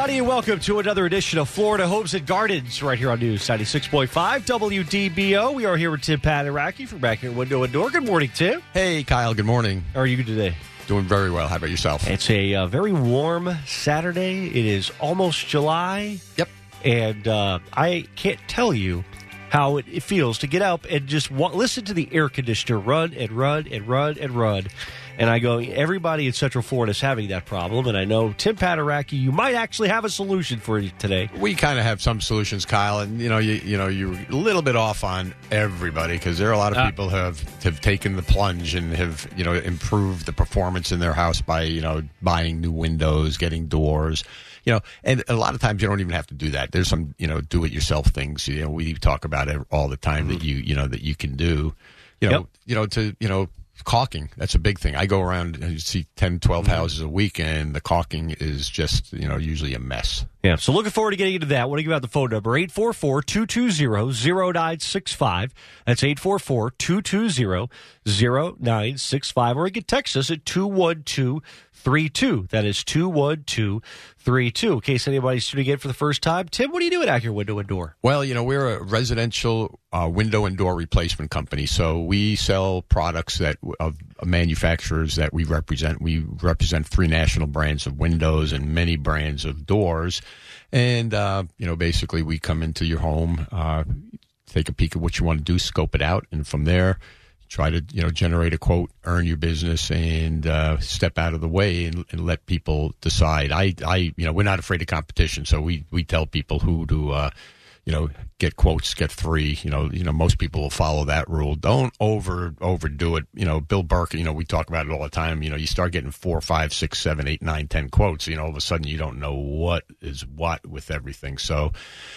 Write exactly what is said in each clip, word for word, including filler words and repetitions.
everybody, and welcome to another edition of Florida Homes and Gardens right here on News ninety-six point five W D B O. We are here with Tim Padaraki from back here at Window and Door. Good morning, Tim. Hey, Kyle. Good morning. How are you today? Doing very well. How about yourself? It's a uh, very warm Saturday. It is almost July. Yep. And uh, I can't tell you how it, it feels to get up and just wa- listen to the air conditioner run and run and run and run. And I go, everybody in Central Florida is having that problem. And I know, Tim Padaraki, you might actually have a solution for you today. We kind of have some solutions, Kyle. And, you know, you you know, you're a little bit off on everybody because there are a lot of Uh, people who have, have taken the plunge and have, you know, improved the performance in their house by, you know, buying new windows, getting doors. You know, and a lot of times you don't even have to do that. There's some, you know, do-it-yourself things. You know, we talk about it all the time mm-hmm. that you, you know, that you can do. You know, yep. you know, to, you know, caulking. That's a big thing. I go around and you see ten, twelve mm-hmm. houses a week, and the caulking is just, you know, usually a mess. Yeah, so looking forward to getting into that. I want to give out the phone number, eight four four, two two zero, zero nine six five. That's eight four four, two two zero, zero nine six five. Or you can text us at two one two three two. That is two one two three two. In case anybody's tuning in for the first time, Tim, what are you doing out here, Window and Door? Well, you know, we're a residential uh, window and door replacement company, so we sell products that of manufacturers that we represent. We represent three national brands of windows and many brands of doors. And, uh, you know, basically we come into your home, uh, take a peek at what you want to do, scope it out, and from there try to, you know, generate a quote, earn your business, and uh, step out of the way and, and let people decide. I, I, you know, we're not afraid of competition, so we, we tell people who to, uh, you know, get quotes, get three. You know, you know, most people will follow that rule. Don't over overdo it. You know, Bill Burke. You know, we talk about it all the time. You know, you start getting four, five, six, seven, eight, nine, ten quotes. You know, all of a sudden you don't know what is what with everything. So,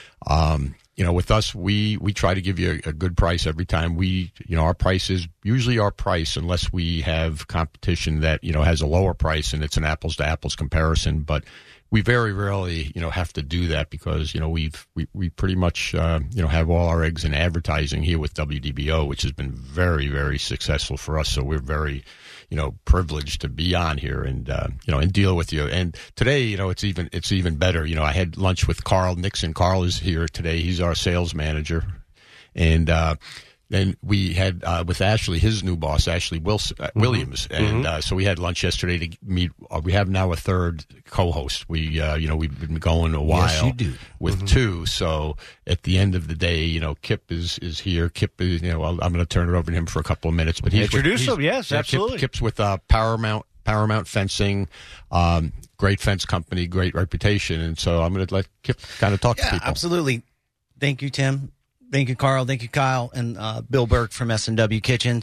um, you know, with us, we, we try to give you a, a good price every time. We, you know, our price is usually our price unless we have competition that, you know, has a lower price and it's an apples to apples comparison. But we very rarely, you know, have to do that because, you know, we've, we, we pretty much, uh, you know, have all our eggs in advertising here with W D B O, which has been very, very successful for us. So we're very, you know, privileged to be on here and, uh, you know, and deal with you. And today, you know, it's even, it's even better. You know, I had lunch with Carl Nixon. Carl is here today. He's our sales manager. And, uh, then we had uh, with Ashley, his new boss, Ashley Wilson, uh, Williams, mm-hmm. and uh, so we had lunch yesterday to meet. Uh, we have now a third co-host. We, uh, you know, we've been going a while yes, you do. with mm-hmm. two. So at the end of the day, you know, Kip is, is here. Kip is, you know, I'm going to turn it over to him for a couple of minutes. But he's introduce with, him. Yes, yeah, absolutely. Kip, Kip's with uh, Paramount Paramount Fencing. Um, great fence company, great reputation, and so I'm going to let Kip kind of talk yeah, to people. Absolutely. Thank you, Tim. Thank you, Carl. Thank you, Kyle, and uh, Bill Burke from S and W Kitchens.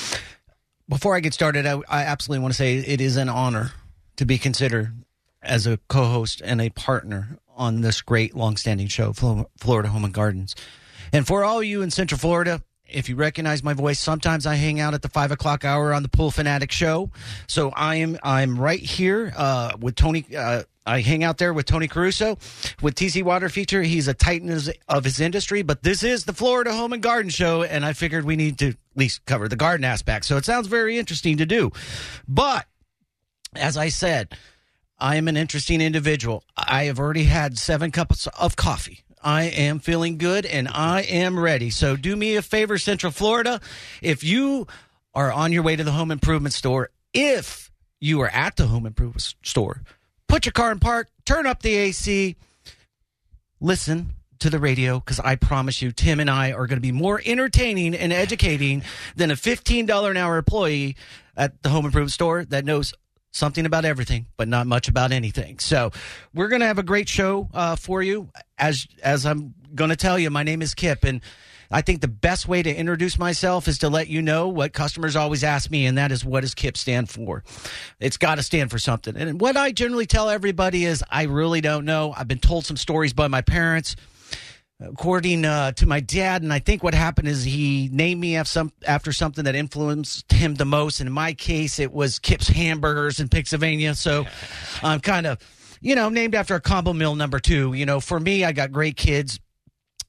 Before I get started, I, I absolutely want to say it is an honor to be considered as a co-host and a partner on this great, long-standing show, Florida Home and Gardens. And for all you in Central Florida, if you recognize my voice, sometimes I hang out at the five o'clock hour on the Pool Fanatic Show. So I am I'm right here uh, with Tony. Uh, I hang out there with Tony Caruso with T C Water Feature. He's a titan of his industry, but this is the Florida Home and Garden Show, and I figured we need to at least cover the garden aspect. So it sounds very interesting to do. But as I said, I am an interesting individual. I have already had seven cups of coffee. I am feeling good, and I am ready. So do me a favor, Central Florida. If you are on your way to the home improvement store, if you are at the home improvement store, put your car in park, turn up the A C, listen to the radio, because I promise you, Tim and I are going to be more entertaining and educating than a fifteen dollars an hour employee at the home improvement store that knows something about everything, but not much about anything. So we're going to have a great show uh, for you. As as I'm going to tell you, my name is Kip, and I think the best way to introduce myself is to let you know what customers always ask me, and that is, what does Kip stand for? It's got to stand for something. And what I generally tell everybody is, I really don't know. I've been told some stories by my parents. According uh, to my dad, and I think what happened is he named me after, some, after something that influenced him the most. And in my case, it was Kip's Hamburgers in Pennsylvania. So I'm kind of, you know, named after a combo meal number two. You know, for me, I got great kids.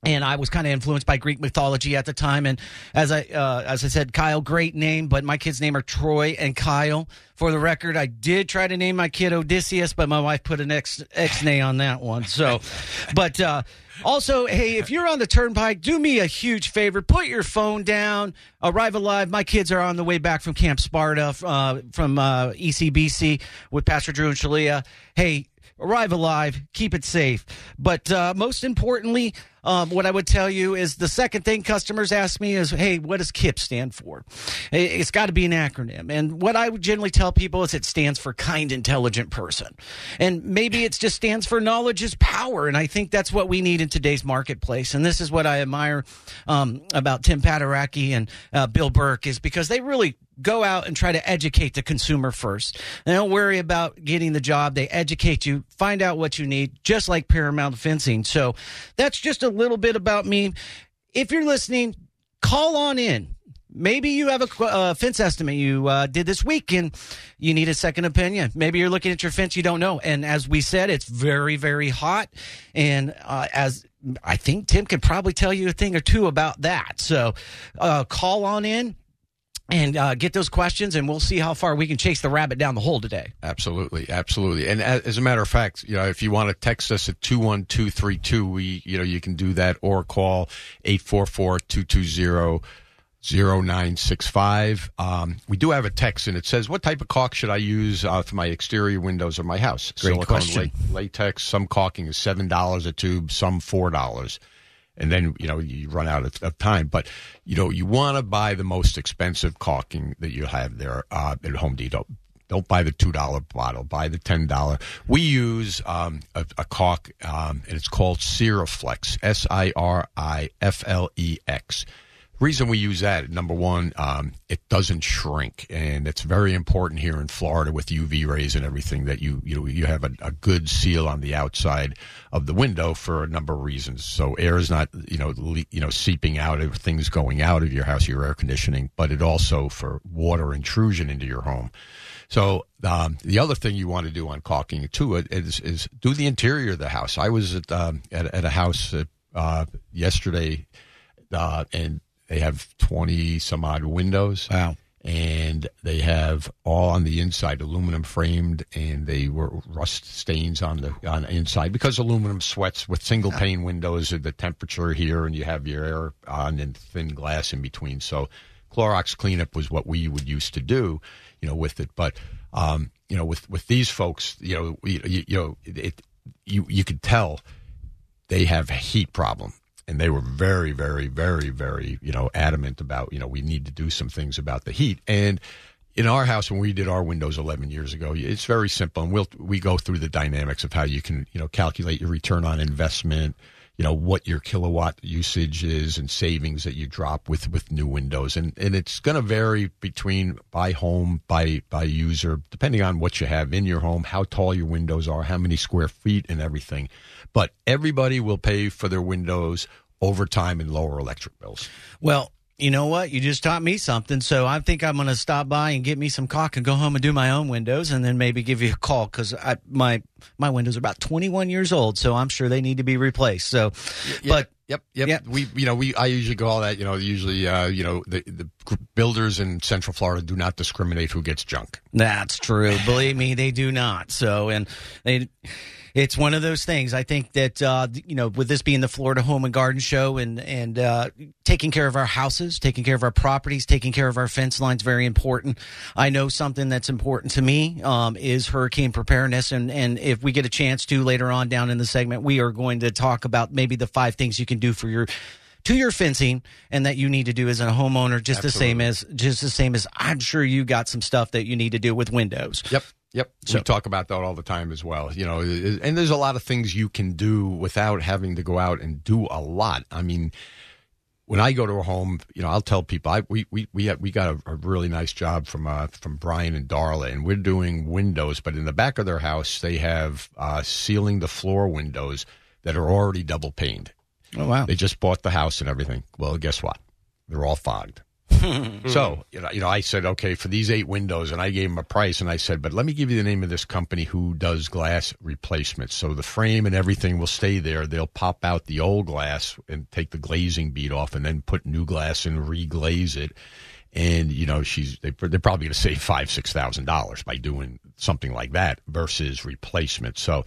And I was kind of influenced by Greek mythology at the time. And as I uh, as I said, Kyle, great name, but my kids' name are Troy and Kyle. For the record, I did try to name my kid Odysseus, but my wife put an X X-nay on that one. So, but uh, also, hey, if you're on the Turnpike, do me a huge favor. Put your phone down. Arrive Alive. My kids are on the way back from Camp Sparta uh, from uh, E C B C with Pastor Drew and Shalia. Hey, Arrive Alive. Keep it safe. But uh, most importantly, Um, what I would tell you is the second thing customers ask me is, hey, what does KIPP stand for? It's got to be an acronym. And what I would generally tell people is it stands for kind, intelligent person. And maybe it just stands for knowledge is power. And I think that's what we need in today's marketplace. And this is what I admire um, about Tim Paderewki and uh, Bill Burke is because they really go out and try to educate the consumer first. They don't worry about getting the job. They educate you, find out what you need, just like Paramount Fencing. So that's just a little bit about me. If you're listening, call on in. Maybe you have a uh, fence estimate you uh, did this week and you need a second opinion. Maybe you're looking at your fence, you don't know. And as we said, it's very, very hot. And uh, as I think Tim can probably tell you a thing or two about that. So uh, call on in. And uh, get those questions, and we'll see how far we can chase the rabbit down the hole today. Absolutely, absolutely. And as, as a matter of fact, you know, if you want to text us at two one two three two, we, you know, you can do that, or call eight four four, two two zero, zero nine six five. Um, we do have a text, and it says, "What type of caulk should I use uh, for my exterior windows of my house?" Great Silicone question. La- latex. Some caulking is seven dollars a tube, some four dollars. And then, you know, you run out of, of time. But, you know, you want to buy the most expensive caulking that you have there uh, at Home Depot. Don't buy the two dollar bottle. Buy the ten dollar. We use um, a, a caulk, um, and it's called Siriflex, S I R I F L E X. Reason we use that, number one, um, it doesn't shrink, and it's very important here in Florida with U V rays and everything that you you you have a, a good seal on the outside of the window for a number of reasons. So air is not you know le- you know seeping out of things going out of your house, your air conditioning, but it also for water intrusion into your home. So um, the other thing you want to do on caulking too is, is do the interior of the house. I was at um, at, at a house uh, yesterday, uh, and they have twenty some odd windows. Wow. And they have all on the inside aluminum framed, and they were rust stains on the on the inside because aluminum sweats with single pane windows at the temperature here, and you have your air on and thin glass in between. So Clorox cleanup was what we would used to do, you know, with it. But um, you know, with with these folks, you know, you, you know, it, you you could tell they have a heat problem. And they were very, very, very, very, you know, adamant about, you know, we need to do some things about the heat. And in our house, when we did our windows eleven years ago, it's very simple. And we'll, we go through the dynamics of how you can, you know, calculate your return on investment, you know, what your kilowatt usage is and savings that you drop with, with new windows. And, and it's going to vary between by home, by, by user, depending on what you have in your home, how tall your windows are, how many square feet and everything. But everybody will pay for their windows over time and lower electric bills. Well, you know what? You just taught me something. So I think I'm going to stop by and get me some caulk and go home and do my own windows, and then maybe give you a call because my my windows are about twenty-one years old, so I'm sure they need to be replaced. So, yeah, but yep, yep, yep. We, you know, we I usually go all that. You know, usually, uh, you know, the the builders in Central Florida do not discriminate who gets junk. That's true. Believe me, they do not. So, and they. It's one of those things. I think that, uh, you know, with this being the Florida Home and Garden Show and, and uh, taking care of our houses, taking care of our properties, taking care of our fence lines, very important. I know something that's important to me um, is hurricane preparedness. And, and if we get a chance to later on down in the segment, we are going to talk about maybe the five things you can do for your to your fencing and that you need to do as a homeowner, just Absolutely. the same as just the same as I'm sure you got some stuff that you need to do with windows. Yep. Yep. So, we talk about that all the time as well. You know, and there's a lot of things you can do without having to go out and do a lot. I mean, when I go to a home, you know, I'll tell people I we we we, have, we got a, a really nice job from uh, from Brian and Darla, and we're doing windows, but in the back of their house they have uh, sealing the floor windows that are already double paned. Oh wow! They just bought the house and everything. Well, guess what? They're all fogged. So, you know, you know, I said, okay, for these eight windows, and I gave him a price, and I said, but let me give you the name of this company who does glass replacements. So the frame and everything will stay there. They'll pop out the old glass and take the glazing bead off and then put new glass and reglaze it. And, you know, she's they, they're probably going to save five, six thousand dollars by doing something like that versus replacement. So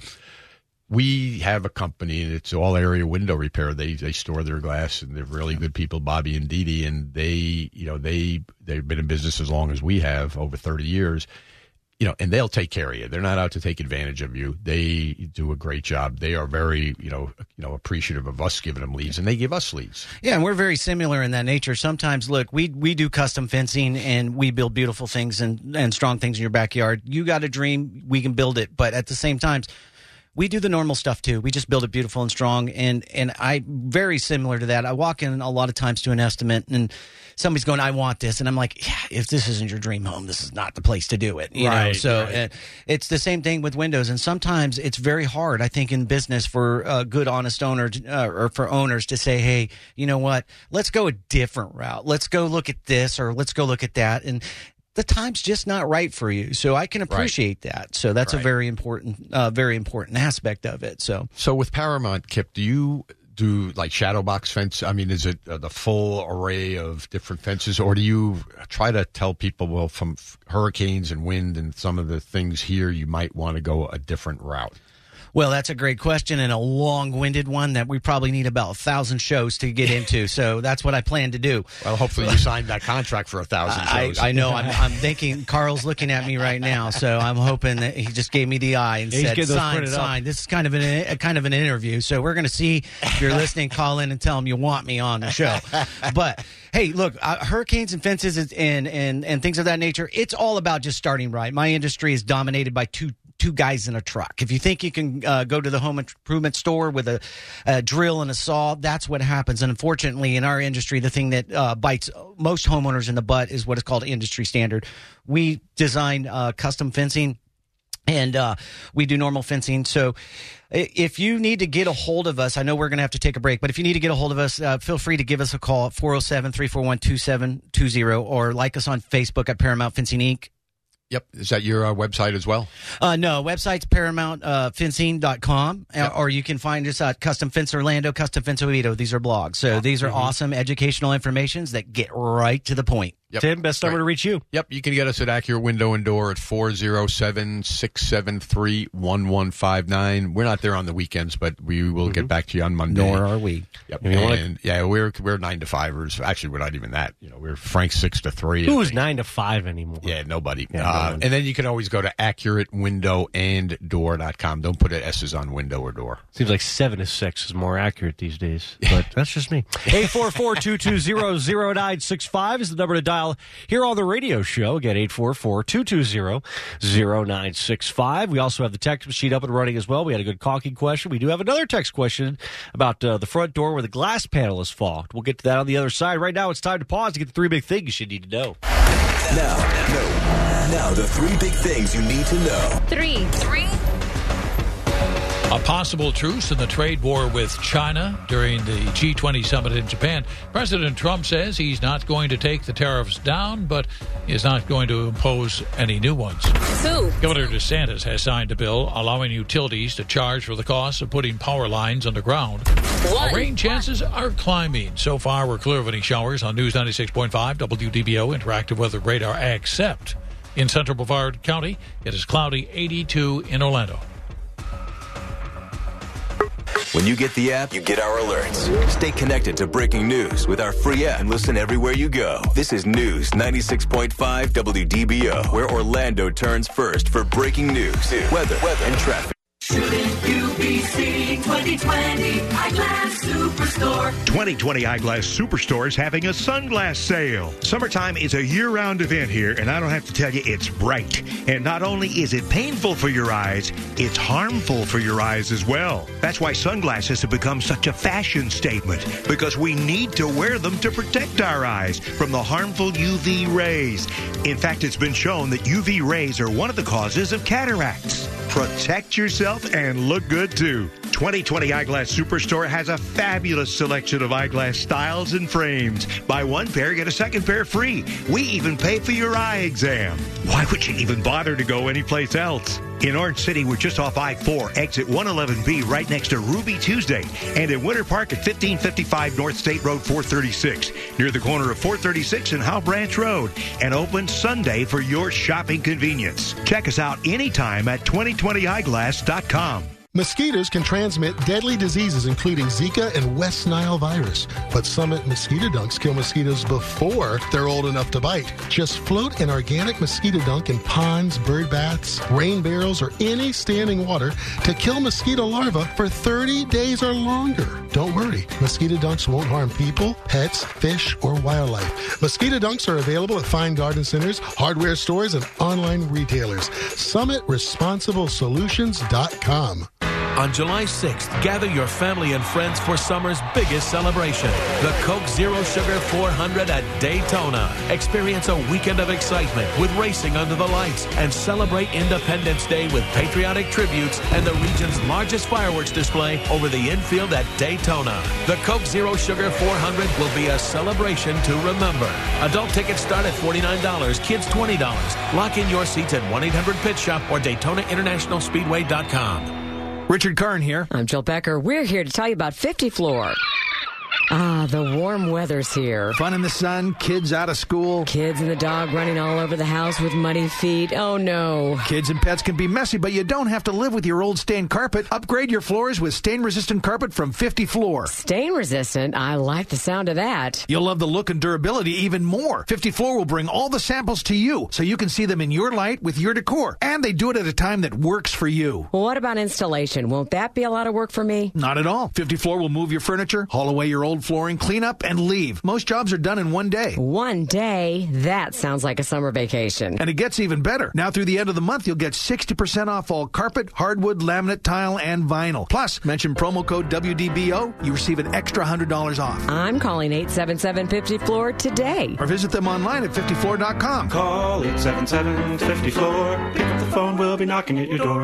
we have a company, and it's all area window repair. They they store their glass, and they're really good people, Bobby and Dee Dee, and they, you know, they they've been in business as long as we have, over thirty years. You know, and they'll take care of you. They're not out to take advantage of you. They do a great job. They are very, you know, you know, appreciative of us giving them leads, and they give us leads. Yeah, and we're very similar in that nature. Sometimes, look, we we do custom fencing, and we build beautiful things and, and strong things in your backyard. You got a dream, we can build it. But at the same time, we do the normal stuff too. We just build it beautiful and strong. And and I very similar to that. I walk in a lot of times to an estimate, and somebody's going, I want this. And I'm like, yeah, if this isn't your dream home, this is not the place to do it. You right, know? So right. uh, it's the same thing with windows. And sometimes it's very hard, I think, in business for uh, good, honest owners uh, or for owners to say, hey, you know what? Let's go a different route. Let's go look at this, or let's go look at that. And the time's just not right for you. So I can appreciate right. that. So that's right. a very important, uh, very important aspect of it. So, so with Paramount, Kip, do you do like shadow box fence? I mean, is it uh, the full array of different fences, or do you try to tell people, well, from hurricanes and wind and some of the things here, you might want to go a different route? Well, that's a great question, and a long-winded one that we probably need about a thousand shows to get into. So that's what I plan to do. Well, hopefully you signed that contract for a thousand shows. I, I know. I'm, I'm thinking Carl's looking at me right now, so I'm hoping that he just gave me the eye and yeah, said, "Sign, sign." This is kind of an a kind of an interview, so we're going to see if you're listening. Call in and tell them you want me on the show. But hey, look, uh, hurricanes and fences and and and things of that nature. It's all about just starting right. My industry is dominated by two. two guys in a truck. If you think you can uh, go to the home improvement store with a, a drill and a saw, that's what happens. And unfortunately, in our industry, the thing that uh, bites most homeowners in the butt is what is called industry standard. We design uh, custom fencing, and uh, we do normal fencing. So if you need to get a hold of us, I know we're going to have to take a break, but if you need to get a hold of us, uh, feel free to give us a call at four oh seven, three four one, two seven two zero, or like us on Facebook at Paramount Fencing Incorporated. Yep. Is that your uh, website as well? Uh, no, website's paramount fencing dot com, yep. Or you can find us at Custom Fence Orlando, Custom Fence Oviedo. These are blogs. So oh, these are mm-hmm. awesome educational informations that get right to the point. Yep. Tim, best number right. to reach you. Yep, you can get us at Accurate Window and Door at four oh seven, six seven three, one one five nine. We're not there on the weekends, but we will mm-hmm. get back to you on Monday. Nor are we. Yep. And, and yeah, we're we're nine to fivers. Actually, we're not even that. You know, we're Frank six to three. Who's nine to five anymore? Yeah, nobody. Yeah, uh, no and then you can always go to accurate window and door dot com. Don't put S's on window or door. Seems like seven to six is more accurate these days, but that's just me. eight four four, two two zero, zero nine six five is the number to dial here on the radio show. Again, eight four four, two two zero, zero nine six five. We also have the text machine up and running as well. We had a good caulking question. We do have another text question about uh, the front door where the glass panel is fogged. We'll get to that on the other side. Right now, it's time to pause to get the three big things you need to know. Now, no. Now, the three big things you need to know. Three. Three. A possible truce in the trade war with China during the G twenty summit in Japan. President Trump says he's not going to take the tariffs down, but is not going to impose any new ones. Two. Governor DeSantis has signed a bill allowing utilities to charge for the cost of putting power lines underground. One. Rain chances are climbing. So far, we're clear of any showers on News ninety-six point five, W D B O Interactive Weather Radar, except in Central Brevard County. It is cloudy, eighty-two in Orlando. When you get the app, you get our alerts. Stay connected to breaking news with our free app and listen everywhere you go. This is News ninety-six point five W D B O, where Orlando turns first for breaking news, weather, weather, and traffic. Shouldn't you be seeing twenty twenty Eyeglass Superstore? twenty twenty Eyeglass Superstore is having a sunglass sale. Summertime is a year-round event here, and I don't have to tell you, it's bright. And not only is it painful for your eyes, it's harmful for your eyes as well. That's why sunglasses have become such a fashion statement, because we need to wear them to protect our eyes from the harmful U V rays. In fact, it's been shown that U V rays are one of the causes of cataracts. Protect yourself and look good, too. twenty twenty Eyeglass Superstore has a fabulous selection of eyeglass styles and frames. Buy one pair, get a second pair free. We even pay for your eye exam. Why would you even bother to go anyplace else? In Orange City, we're just off I four, exit one eleven B, right next to Ruby Tuesday. And in Winter Park at fifteen fifty-five North State Road four thirty-six, near the corner of four thirty-six and Howe Branch Road. And open Sunday for your shopping convenience. Check us out anytime at twenty twenty eyeglass dot com. Mosquitoes can transmit deadly diseases including Zika and West Nile virus. But Summit mosquito dunks kill mosquitoes before they're old enough to bite. Just float an organic mosquito dunk in ponds, bird baths, rain barrels, or any standing water to kill mosquito larvae for thirty days or longer. Don't worry, mosquito dunks won't harm people, pets, fish, or wildlife. Mosquito dunks are available at fine garden centers, hardware stores, and online retailers. Summit Responsible Solutions dot com. On July sixth, gather your family and friends for summer's biggest celebration, the Coke Zero Sugar four hundred at Daytona. Experience a weekend of excitement with racing under the lights and celebrate Independence Day with patriotic tributes and the region's largest fireworks display over the infield at Daytona. The Coke Zero Sugar four hundred will be a celebration to remember. Adult tickets start at forty-nine dollars, kids twenty dollars. Lock in your seats at one eight hundred pit shop or Daytona International Speedway dot com. Richard Kern here. I'm Jill Becker. We're here to tell you about fifty floor. Ah, the warm weather's here. Fun in the sun, kids out of school. Kids and the dog running all over the house with muddy feet. Oh, no. Kids and pets can be messy, but you don't have to live with your old stained carpet. Upgrade your floors with stain-resistant carpet from fifty floor. Stain-resistant? I like the sound of that. You'll love the look and durability even more. fifty floor will bring all the samples to you, so you can see them in your light with your decor. And they do it at a time that works for you. Well, what about installation? Won't that be a lot of work for me? Not at all. fifty floor will move your furniture, haul away your old flooring, clean up, and leave. Most jobs are done in one day. One day? That sounds like a summer vacation. And it gets even better. Now through the end of the month, you'll get sixty percent off all carpet, hardwood, laminate, tile, and vinyl. Plus, mention promo code W D B O, you receive an extra one hundred dollars off. I'm calling eight seven seven fifty floor today. Or visit them online at fifty floor dot com. Call eight seven seven fifty floor. Pick up the phone, we'll be knocking at your door.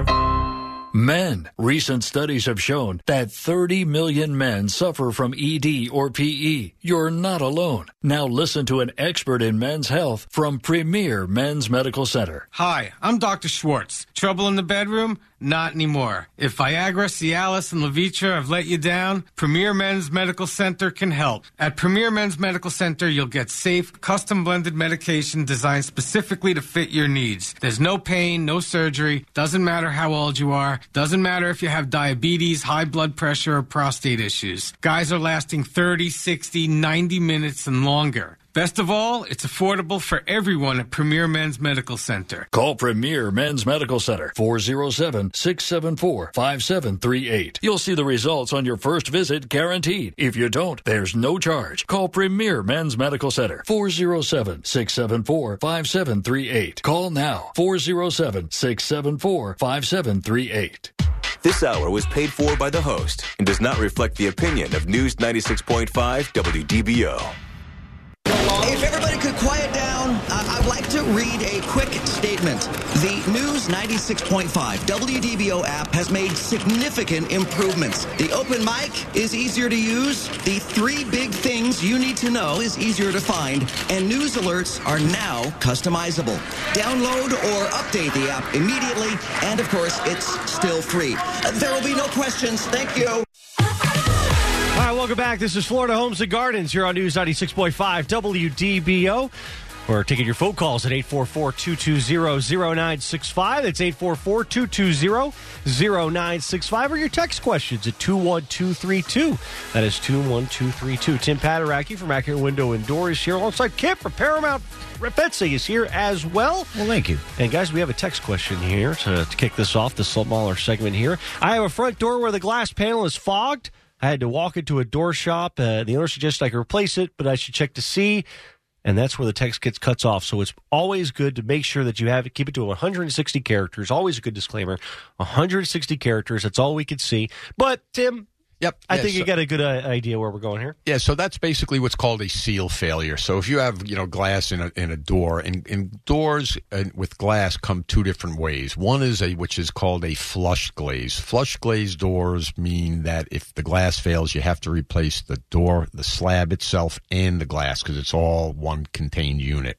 Men. Recent studies have shown that thirty million men suffer from E D or P E. You're not alone. Now listen to an expert in men's health from Premier Men's Medical Center. Hi, I'm Doctor Schwartz. Trouble in the bedroom? Not anymore. If Viagra, Cialis, and Levitra have let you down, Premier Men's Medical Center can help. At Premier Men's Medical Center, you'll get safe, custom-blended medication designed specifically to fit your needs. There's no pain, no surgery, doesn't matter how old you are, doesn't matter if you have diabetes, high blood pressure, or prostate issues. Guys are lasting thirty, sixty, ninety minutes and longer. Best of all, it's affordable for everyone at Premier Men's Medical Center. Call Premier Men's Medical Center, four oh seven, six seven four, five seven three eight. You'll see the results on your first visit guaranteed. If you don't, there's no charge. Call Premier Men's Medical Center, four oh seven, six seven four, five seven three eight. Call now, four oh seven, six seven four, five seven three eight. This hour was paid for by the host and does not reflect the opinion of News ninety-six point five W D B O. If everybody could quiet down, uh, I'd like to read a quick statement. The News ninety-six point five W D B O app has made significant improvements. The open mic is easier to use. The three big things you need to know is easier to find. And news alerts are now customizable. Download or update the app immediately. And, of course, it's still free. Uh, there will be no questions. Thank you. All right, welcome back. This is Florida Homes and Gardens here on News ninety-six point five W D B O. We're taking your phone calls at eight four four, two two zero, zero nine six five. That's eight four four, two two zero, zero nine six five. Or your text questions at two one two three two. That is two one two three two. Tim Paderaki from Accurate Window and Door is here alongside Kip from Paramount Fencing is here as well. Well, thank you. And guys, we have a text question here to, to kick this off, the smaller segment here. I have a front door where the glass panel is fogged. I had to walk into a door shop. Uh, the owner suggested I could replace it, but I should check to see. And that's where the text gets cuts off. So it's always good to make sure that you have it, keep it to one hundred sixty characters. Always a good disclaimer. one hundred sixty characters. That's all we could see. But, Tim, Yep. I Yeah, think so- you got a good uh, idea where we're going here. Yeah, so that's basically what's called a seal failure. So if you have, you know, glass in a in a door, and, and doors uh, with glass come two different ways. One is a which is called a flush glaze. Flush glaze doors mean that if the glass fails, you have to replace the door, the slab itself, and the glass because it's all one contained unit.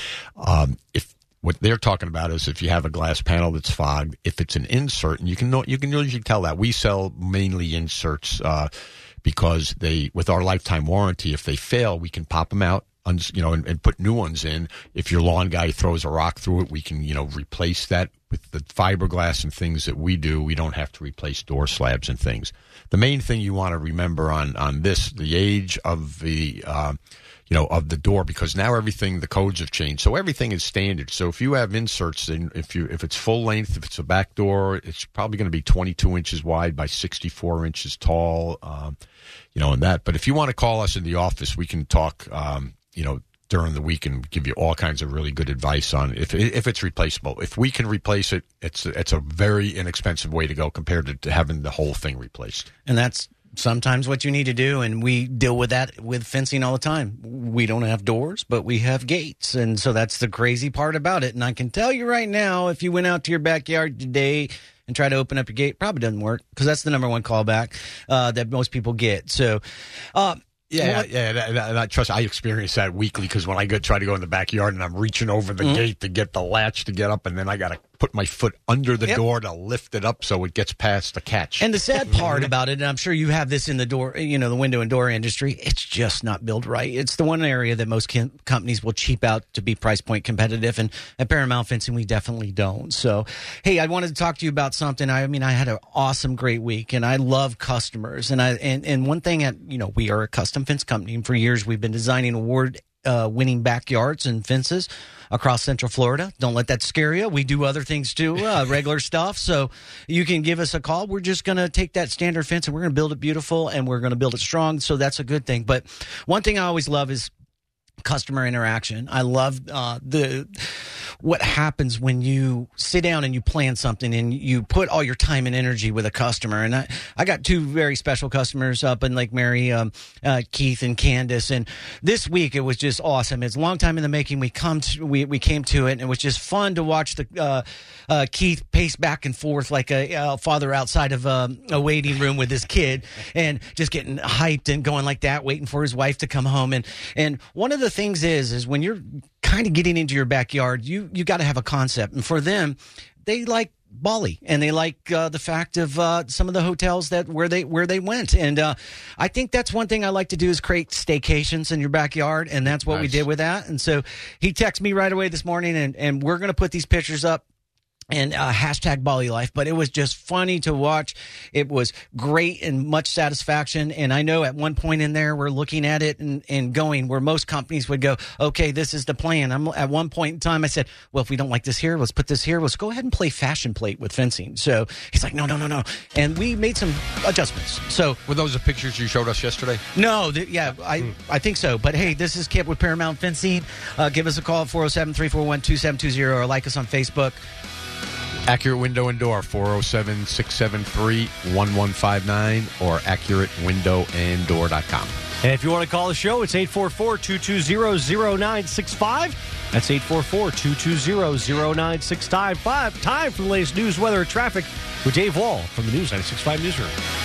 Um, if What they're talking about is if you have a glass panel that's fogged, if it's an insert, and you can know, you can usually tell that. We sell mainly inserts uh, because they, with our lifetime warranty, if they fail, we can pop them out, uns, you know, and, and put new ones in. If your lawn guy throws a rock through it, we can, you know, replace that. With the fiberglass and things that we do, we don't have to replace door slabs and things. The main thing you want to remember on on this, the age of the. Uh, you know, of the door, because now everything, the codes have changed. So everything is standard. So if you have inserts, and if you if it's full length, if it's a back door, it's probably going to be twenty-two inches wide by sixty-four inches tall, um, you know, and that. But if you want to call us in the office, we can talk, um, you know, during the week and give you all kinds of really good advice on if if it's replaceable. If we can replace it, it's it's a very inexpensive way to go compared to, to having the whole thing replaced. And that's sometimes what you need to do, and we deal with that with fencing all the time. We don't have doors, but we have gates, and so that's the crazy part about it. And I can tell you right now, if you went out to your backyard today and try to open up your gate, probably doesn't work, because that's the number one callback uh, that most people get. So, uh, Yeah, what, yeah, and I, and I trust. I experience that weekly because when I go try to go in the backyard and I'm reaching over the mm-hmm. gate to get the latch to get up, and then I got to put my foot under the yep. door to lift it up so it gets past the catch. And the sad part about it, and I'm sure you have this in the door, you know, the window and door industry, it's just not built right. It's the one area that most com- companies will cheap out to be price point competitive, and at Paramount Fencing, we definitely don't. So, hey, I wanted to talk to you about something. I mean, I had an awesome, great week, and I love customers. And I and, and one thing, at you know, we are a custom fence company, and for years we've been designing award uh, winning backyards and fences across Central Florida. Don't let that scare you. We do other things too, uh, regular stuff. So you can give us a call. We're just going to take that standard fence and we're going to build it beautiful, and we're going to build it strong. So that's a good thing. But one thing I always love is customer interaction. I love uh, the what happens when you sit down and you plan something and you put all your time and energy with a customer. And I, I got two very special customers up in Lake Mary, um, uh, Keith and Candace. And this week it was just awesome. It's a long time in the making. We come to, we, we came to it, and it was just fun to watch the uh, uh, Keith pace back and forth like a uh, father outside of um, a waiting room with his kid, and just getting hyped and going like that, waiting for his wife to come home. And and one of the things is is when you're kind of getting into your backyard, you you got to have a concept. And for them, they like Bali, and they like uh, the fact of uh, some of the hotels that where they where they went. And uh, I think that's one thing I like to do is create staycations in your backyard, and that's what nice. we did with that. And so he texted me right away this morning, and, and we're going to put these pictures up. And uh, hashtag Bali Life, but it was just funny to watch. It was great and much satisfaction. And I know at one point in there, we're looking at it and, and going where most companies would go, okay, this is the plan. I'm at one point in time, I said, well, if we don't like this here, let's put this here. Let's go ahead and play fashion plate with fencing. So he's like, no, no, no, no. And we made some adjustments. So were those the pictures you showed us yesterday? No, th- yeah, I, hmm. I think so. But hey, this is Kip with Paramount Fencing. Uh, give us a call at four oh seven, three four one, two seven two zero or like us on Facebook. Accurate Window and Door, four oh seven, six seven three, one one five nine or accurate window and door dot com. And if you want to call the show, it's eight four four, two two zero, zero nine six five. That's eight four four, two two zero, zero nine six five. Time for the latest news, weather, and traffic with Dave Wall from the News ninety-six point five Newsroom.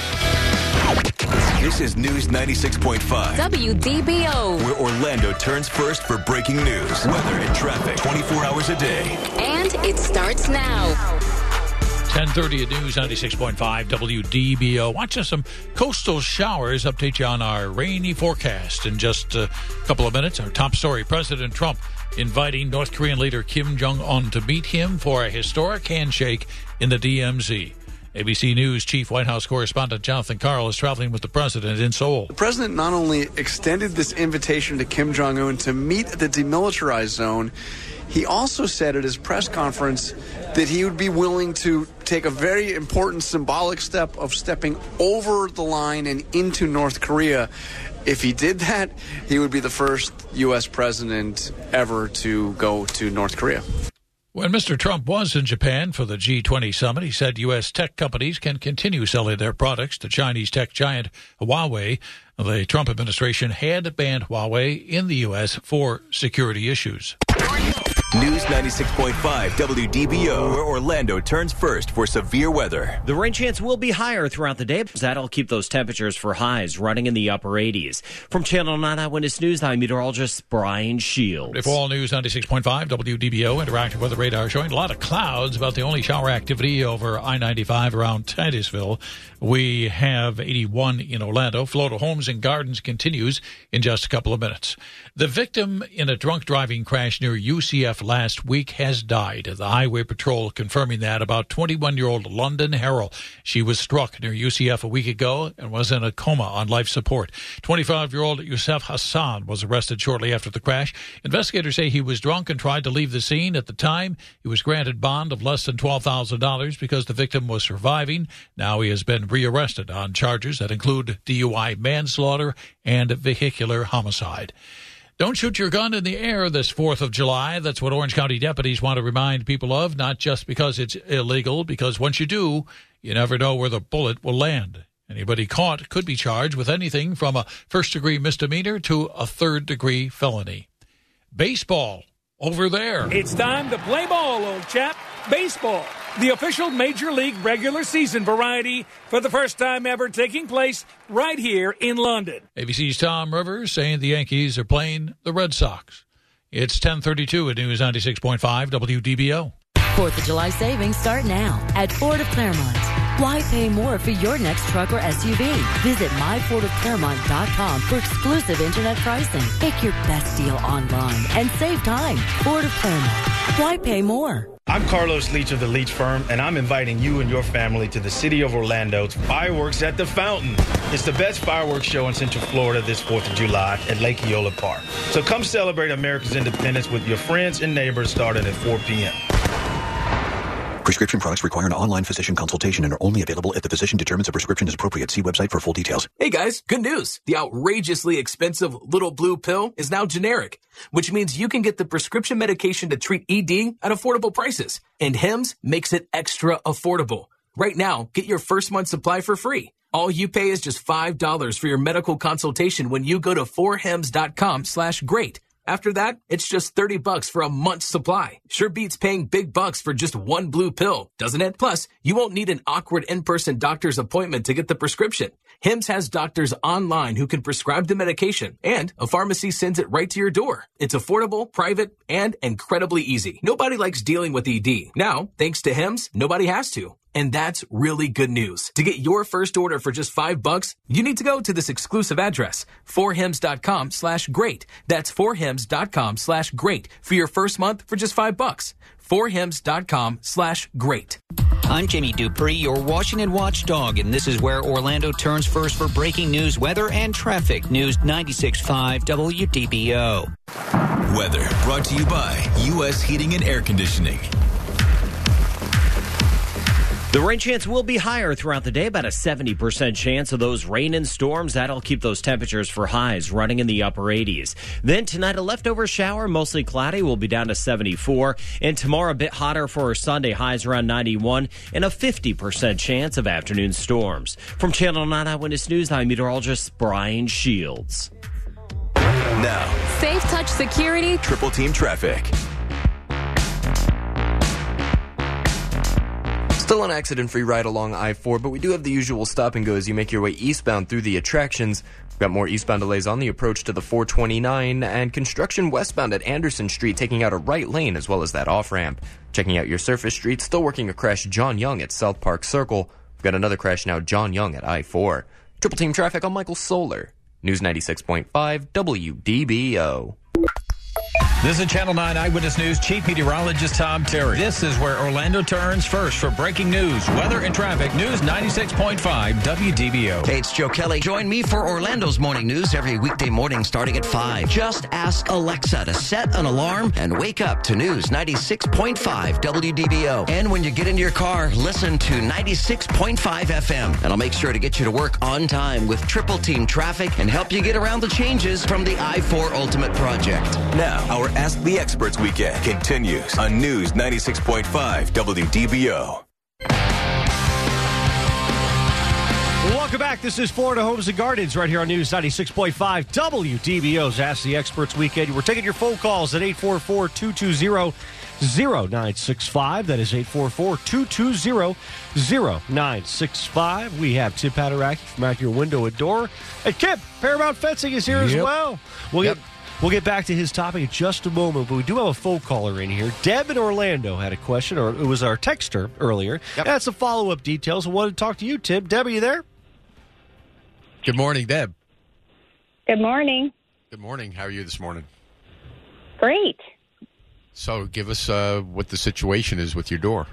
This is News ninety-six point five. W D B O. Where Orlando turns first for breaking news, weather, and traffic twenty-four hours a day. And it starts now. ten thirty at News ninety-six point five W D B O. Watch us some coastal showers. Update you on our rainy forecast in just a couple of minutes. Our top story, President Trump inviting North Korean leader Kim Jong-un to meet him for a historic handshake in the D M Z. A B C News Chief White House correspondent Jonathan Karl is traveling with the president in Seoul. The president not only extended this invitation to Kim Jong-un to meet at the demilitarized zone, he also said at his press conference that he would be willing to take a very important symbolic step of stepping over the line and into North Korea. If he did that, he would be the first U S president ever to go to North Korea. When Mister Trump was in Japan for the G twenty summit, he said U S tech companies can continue selling their products to Chinese tech giant Huawei. The Trump administration had banned Huawei in the U S for security issues. News ninety-six point five W D B O, where Orlando turns first for severe weather. The rain chance will be higher throughout the day. That'll keep those temperatures for highs running in the upper eighties. From Channel nine Eyewitness News, I'm meteorologist Brian Shields. For all News ninety-six point five W D B O, interactive weather radar showing a lot of clouds, about the only shower activity over I ninety-five around Titusville. We have eighty-one in Orlando. Flow to homes and gardens continues in just a couple of minutes. The victim in a drunk driving crash near U C F last week has died. The Highway Patrol confirming that. About twenty-one-year-old London Harrell. She was struck near U C F a week ago and was in a coma on life support. twenty-five-year-old Yusef Hassan was arrested shortly after the crash. Investigators say he was drunk and tried to leave the scene. At the time, he was granted bond of less than twelve thousand dollars because the victim was surviving. Now he has been rearrested on charges that include D U I manslaughter and vehicular homicide. Don't shoot your gun in the air this fourth of July. That's what Orange County deputies want to remind people of, not just because it's illegal, because once you do, you never know where the bullet will land. Anybody caught could be charged with anything from a first-degree misdemeanor to a third-degree felony. Baseball, over there. It's time to play ball, old chap. Baseball, the official Major League regular season variety, for the first time ever taking place right here in London. A B C's Tom Rivers saying the Yankees are playing the Red Sox. It's ten thirty-two at News ninety-six point five W D B O. fourth of July savings start now at Ford of Claremont. Why pay more for your next truck or S U V? Visit my ford of claremont dot com for exclusive internet pricing. Pick your best deal online and save time. Ford of Claremont. Why pay more? I'm Carlos Leach of the Leach Firm, and I'm inviting you and your family to the city of Orlando's Fireworks at the Fountain. It's the best fireworks show in Central Florida this fourth of July at Lake Eola Park. So come celebrate America's independence with your friends and neighbors starting at four p.m. Prescription products require an online physician consultation and are only available if the physician determines a prescription is appropriate. See website for full details. Hey guys, good news. The outrageously expensive Little Blue pill is now generic, which means you can get the prescription medication to treat E D at affordable prices. And Hims makes it extra affordable. Right now, get your first month supply for free. All you pay is just five dollars for your medical consultation when you go to four hims dot com slash great. After that, it's just thirty bucks for a month's supply. Sure beats paying big bucks for just one blue pill, doesn't it? Plus, you won't need an awkward in-person doctor's appointment to get the prescription. Hims has doctors online who can prescribe the medication, and a pharmacy sends it right to your door. It's affordable, private, and incredibly easy. Nobody likes dealing with E D. Now, thanks to Hims, nobody has to. And that's really good news. To get your first order for just five bucks, you need to go to this exclusive address, four hims dot com slash great. That's four hims dot com slash great for your first month for just five bucks. four hims dot com slash great. I'm Jimmy Dupree, your Washington watchdog, and this is where Orlando turns first for breaking news, weather, and traffic. News ninety-six point five W D B O. Weather brought to you by U S Heating and Air Conditioning. The rain chance will be higher throughout the day, about a seventy percent chance of those rain and storms. That'll keep those temperatures for highs running in the upper eighties. Then tonight, a leftover shower, mostly cloudy, will be down to seventy-four. And tomorrow, a bit hotter for Sunday, highs around ninety-one, and a fifty percent chance of afternoon storms. From Channel nine Eyewitness News, I'm meteorologist Brian Shields. Now, Safe Touch Security, Triple Team Traffic. Still an accident-free ride along I four, but we do have the usual stop and go as you make your way eastbound through the attractions. We've got more eastbound delays on the approach to the four twenty-nine, and construction westbound at Anderson Street taking out a right lane as well as that off-ramp. Checking out your surface streets, still working a crash John Young at South Park Circle. We've got another crash now, John Young at I four. Triple Team Traffic on Michael Solar. News ninety-six point five W D B O. This is Channel nine Eyewitness News Chief Meteorologist Tom Terry. This is where Orlando turns first for breaking news, weather, and traffic. News ninety-six point five W D B O. Hey, it's Joe Kelly. Join me for Orlando's morning news every weekday morning starting at five. Just ask Alexa to set an alarm and wake up to News ninety-six point five W D B O. And when you get into your car, listen to ninety-six point five F M. And I'll make sure to get you to work on time with Triple Team Traffic and help you get around the changes from the I four Ultimate Project. Now, our Our Ask the Experts weekend continues on News ninety-six point five W D B O. Welcome back. This is Florida Homes and Gardens right here on News ninety-six point five W D B O's Ask the Experts weekend. We're taking your phone calls at eight four four, two two zero, zero nine six five. That is eight four four, two two zero, zero nine six five. We have Tim Paderaki from Acura Window and Door. And Kip, Paramount Fencing is here Yep. as well. We'll Yep. get We'll get back to his topic in just a moment, but we do have a phone caller in here. Deb in Orlando had a question, or it was our texter earlier. Yep. That's some follow-up details. I wanted to talk to you, Tim. Deb, are you there? Good morning, Deb. Good morning. Good morning. How are you this morning? Great. So give us uh, what the situation is with your door.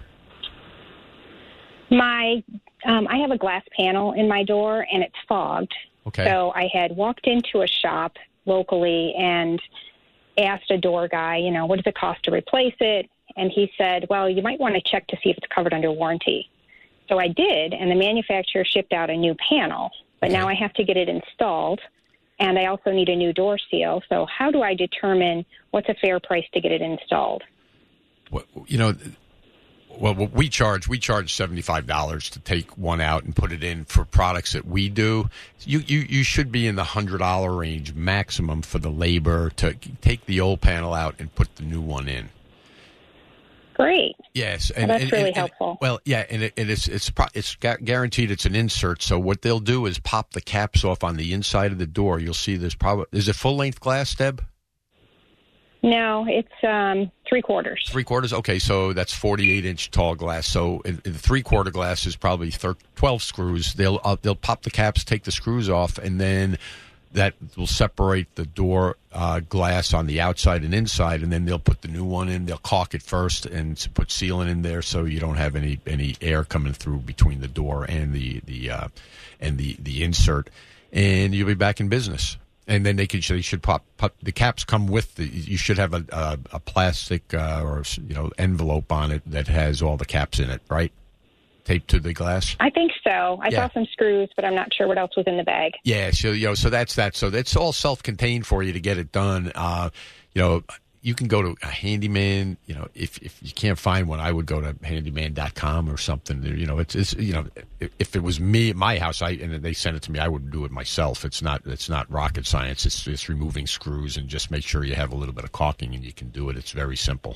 My, um, I have a glass panel in my door, and it's fogged. Okay. So I had walked into a shop locally and asked a door guy, you know, what does it cost to replace it? And he said, well, you might want to check to see if it's covered under warranty. So I did, and the manufacturer shipped out a new panel. But okay. Now I have to get it installed, and I also need a new door seal. So how do I determine what's a fair price to get it installed? Well, you know, well, what we charge, we charge seventy-five dollars to take one out and put it in for products that we do. You you, you should be in the one hundred dollars range maximum for the labor to take the old panel out and put the new one in. Great. Yes, and well, that's and, really and, helpful. And, well, yeah, and it, it is it's it's guaranteed it's an insert. So what they'll do is pop the caps off on the inside of the door. You'll see there's probably is it full length glass, Deb? No, it's um, three quarters. Three quarters. Okay, so that's forty-eight inch tall glass. So in, in the three quarter glass is probably thir- twelve screws. They'll uh, they'll pop the caps, take the screws off, and then that will separate the door uh, glass on the outside and inside, and then they'll put the new one in. They'll caulk it first and put sealant in there, so you don't have any, any air coming through between the door and the the uh, and the, the insert, and you'll be back in business. And then they could they should pop, pop the caps come with the. You should have a a, a plastic uh, or you know envelope on it that has all the caps in it, right? Taped to the glass. I think so. I Yeah. saw some screws, but I'm not sure what else was in the bag. Yeah, so you know, so that's that. So that's all self-contained for you to get it done. Uh, you know, you can go to a handyman. You know, if if you can't find one, I would go to handyman dot com or something. You know, it's, it's you know, if, if it was me at my house, I and they sent it to me, I would do it myself. It's not it's not rocket science. It's just removing screws and just make sure you have a little bit of caulking and you can do it. It's very simple.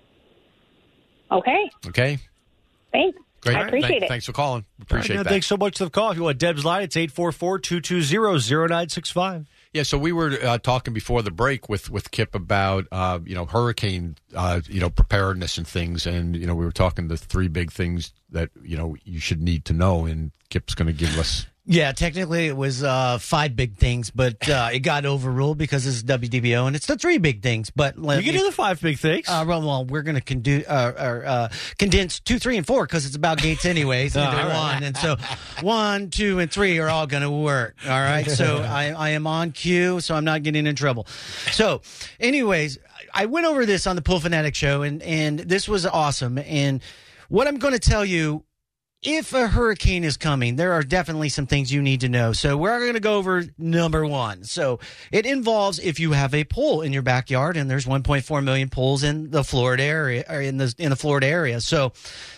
Okay. Okay. Thanks. Great. I appreciate Thank- it. Thanks for calling. Appreciate All right, that. Thanks so much for the call. If you want Deb's line, it's eight four four, two two zero, zero nine six five. Yeah, so we were uh, talking before the break with, with Kip about uh, you know hurricane uh, you know preparedness and things, and you know we were talking the three big things that you know you should need to know, and Kip's going to give us. Yeah, technically it was uh, five big things, but uh, it got overruled because it's W D B O, and it's the three big things. But You can do the five big things. Uh, well, well, we're going to condu- uh, or, uh, condense two, three, and four because it's about Gates anyways. Oh, Either all right. one, and so one, two, and three are all going to work. All right, so I, I am on cue, so I'm not getting in trouble. So, anyways, I went over this on the Pool Fanatic show, and and this was awesome. And what I'm going to tell you. If a hurricane is coming, there are definitely some things you need to know. So we're going to go over number one. So it involves if you have a pool in your backyard, and there's one point four million pools in the Florida area, or in the in the Florida area. So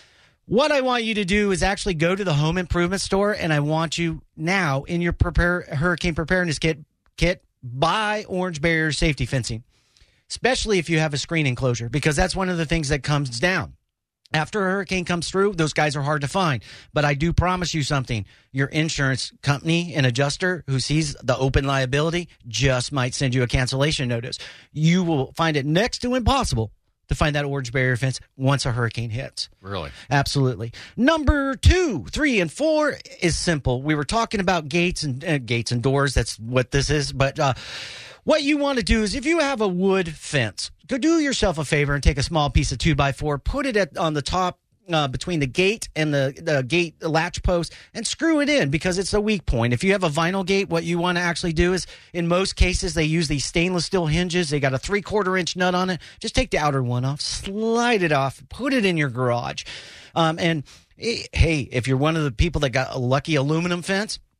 what I want you to do is actually go to the home improvement store, and I want you now in your prepare hurricane preparedness kit kit buy Orange Barrier safety fencing, especially if you have a screen enclosure, because that's one of the things that comes down. After a hurricane comes through, those guys are hard to find. But I do promise you something. Your insurance company and adjuster who sees the open liability just might send you a cancellation notice. You will find it next to impossible to find that orange barrier fence once a hurricane hits. Really? Absolutely. Number two, three, and four is simple. We were talking about gates and uh, gates and doors. That's what this is. But uh, what you want to do is if you have a wood fence, go do yourself a favor and take a small piece of two by four, put it at, on the top uh, between the gate and the, the gate latch post and screw it in because it's a weak point. If you have a vinyl gate, what you want to actually do is in most cases they use these stainless steel hinges. They got a three quarter inch nut on it. Just take the outer one off, slide it off, put it in your garage. Um, and hey, if you're one of the people that got a lucky aluminum fence,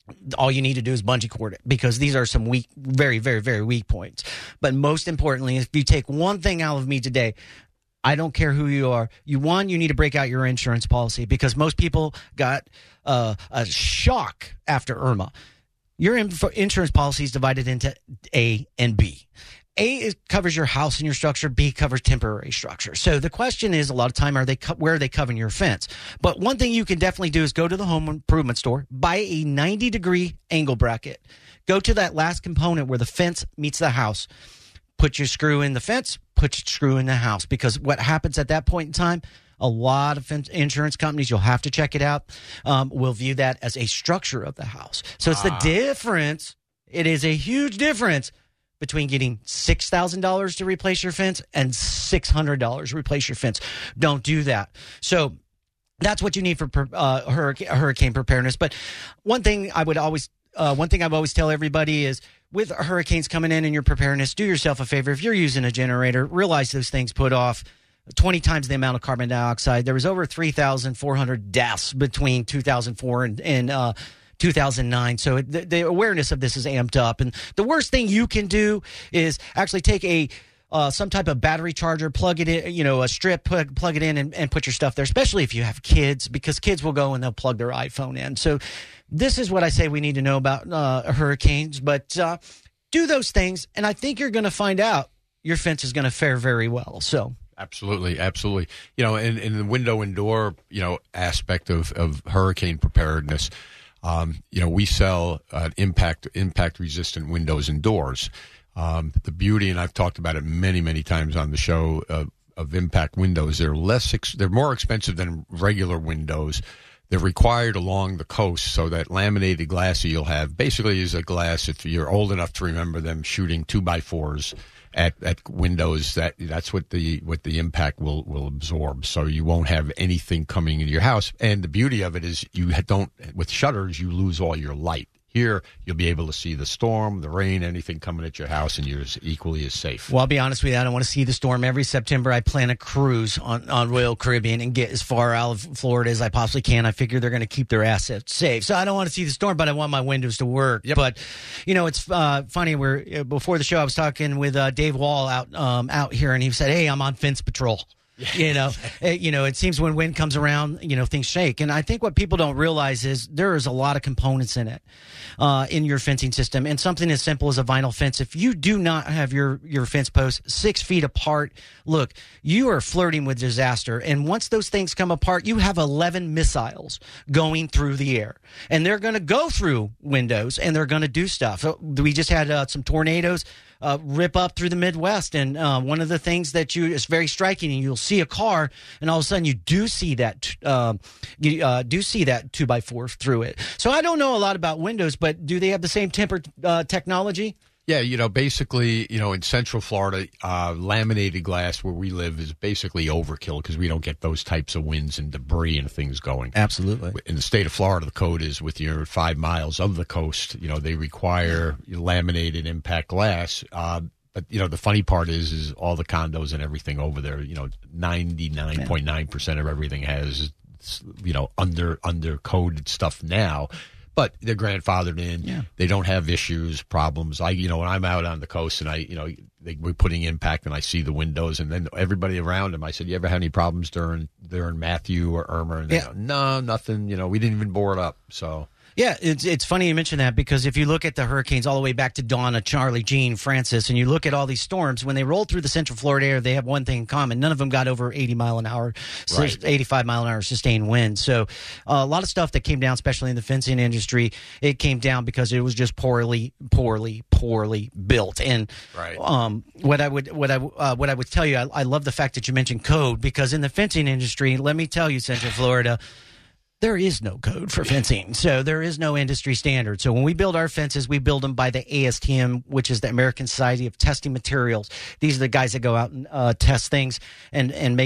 all you need to do is bungee cord it, because these are some weak, very, very, very weak points. But most importantly, if you take one thing out of me today, I don't care who you are. You one, you need to break out your insurance policy, because most people got uh, a shock after Irma. Your insurance policy is divided into A and B. A is, covers your house and your structure. B covers temporary structure. So the question is, a lot of time, are they co- where are they covering your fence? But one thing you can definitely do is go to the home improvement store, buy a ninety degree angle bracket, go to that last component where the fence meets the house, put your screw in the fence, put your screw in the house. Because what happens at that point in time, a lot of insurance companies, you'll have to check it out, um, will view that as a structure of the house. So it's ah. the difference. It is a huge difference between getting six thousand dollars to replace your fence and six hundred dollars to replace your fence. Don't do that. So that's what you need for uh, hurricane, hurricane preparedness. But one thing I would always, uh, one thing I would always tell everybody is, with hurricanes coming in and your preparedness, do yourself a favor. If you're using a generator, realize those things put off twenty times the amount of carbon dioxide. There was over three thousand four hundred deaths between two thousand four and, and uh, two thousand nine. So it, the, the awareness of this is amped up. And the worst thing you can do is actually take a uh, some type of battery charger, plug it in, you know, a strip, plug, plug it in and, and put your stuff there, especially if you have kids, because kids will go and they'll plug their iPhone in. So this is what I say we need to know about uh, hurricanes. But uh, do those things, and I think you're going to find out your fence is going to fare very well. So. Absolutely, absolutely. You know, in, in the window and door, you know, aspect of, of hurricane preparedness, um, you know, we sell uh, impact impact resistant windows and doors. Um, the beauty, and I've talked about it many, many times on the show, uh, of impact windows, they're less, ex- they're more expensive than regular windows. They're required along the coast, so that laminated glass you'll have basically is a glass, if you're old enough to remember them shooting two by fours at, at windows, that that's what the what the impact will, will absorb. So you won't have anything coming into your house. And the beauty of it is you don't, with shutters, you lose all your light. Here, you'll be able to see the storm, the rain, anything coming at your house, and you're as equally as safe. Well, I'll be honest with you, I don't want to see the storm. Every September, I plan a cruise on, on Royal Caribbean and get as far out of Florida as I possibly can. I figure they're going to keep their assets safe. So I don't want to see the storm, but I want my windows to work. Yep. But, you know, it's uh, funny. We're, before the show, I was talking with uh, Dave Wall out um, out here, and he said, hey, I'm on fence patrol. You know, it, you know, it seems when wind comes around, you know, things shake. And I think what people don't realize is there is a lot of components in it, uh, in your fencing system. And something as simple as a vinyl fence, if you do not have your, your fence posts six feet apart, look, you are flirting with disaster. And once those things come apart, you have eleven missiles going through the air. And they're going to go through windows and they're going to do stuff. We just had uh, some tornadoes Uh, rip up through the Midwest. And uh, one of the things that you is very striking, and you'll see a car, and all of a sudden you do see that uh, you uh, do see that two by four through it. So I don't know a lot about windows, but do they have the same temper uh, technology? Yeah, you know, basically, you know, in Central Florida, uh, laminated glass where we live is basically overkill because we don't get those types of winds and debris and things going. Absolutely. In the state of Florida, the code is with your five miles of the coast, you know, they require laminated impact glass. Uh, but, you know, the funny part is, is all the condos and everything over there, you know, ninety-nine point nine percent of everything has, you know, under, under coded stuff now. But they're grandfathered in. Yeah. They don't have issues, problems. I, you know, when I'm out on the coast and I, you know, they, we're putting impact and I see the windows and then everybody around them, I said, you ever had any problems during, during Matthew or Irma? And they yeah. go, no, nothing. You know, we didn't even bore it up. So. Yeah, it's it's funny you mention that because if you look at the hurricanes all the way back to Donna, Charlie, Jean, Francis, and you look at all these storms, when they roll through the Central Florida area, they have one thing in common. None of them got over eighty mile an hour, right. eighty-five mile an hour sustained wind. So uh, a lot of stuff that came down, especially in the fencing industry, it came down because it was just poorly, poorly, poorly built. And right. um, what I would what I uh, what I would tell you, I, I love the fact that you mentioned code because in the fencing industry, let me tell you, Central Florida. There is no code for fencing, so there is no industry standard. So when we build our fences, we build them by the A S T M, which is the American Society of Testing Materials. These are the guys that go out and uh, test things and, and make it